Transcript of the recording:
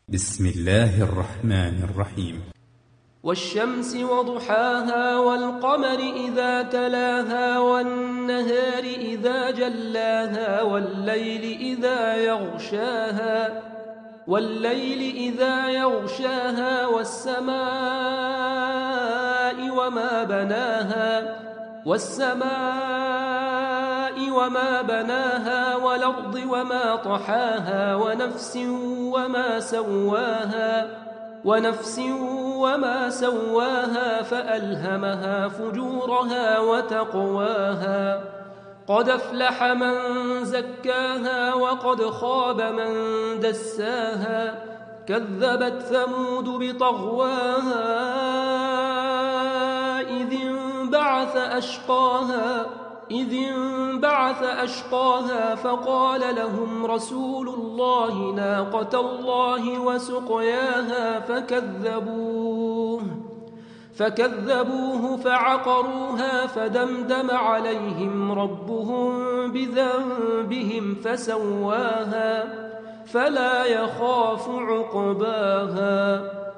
بسم الله الرحمن الرحيم. والشمس وضحاها والقمر إذا تلاها والنهار إذا جلاها والليل إذا يغشاها والسماء وما بناها والأرض وما طحاها ونفس وما سواها فألهمها فجورها وتقواها قد أفلح من زكاها وقد خاب من دساها كذبت ثمود بطغواها إذ انبعث أشقاها فقال لهم رسول الله ناقة الله وسقياها فكذبوه فعقروها فدمدم عليهم ربهم بذنبهم فسواها فلا يخاف عقباها.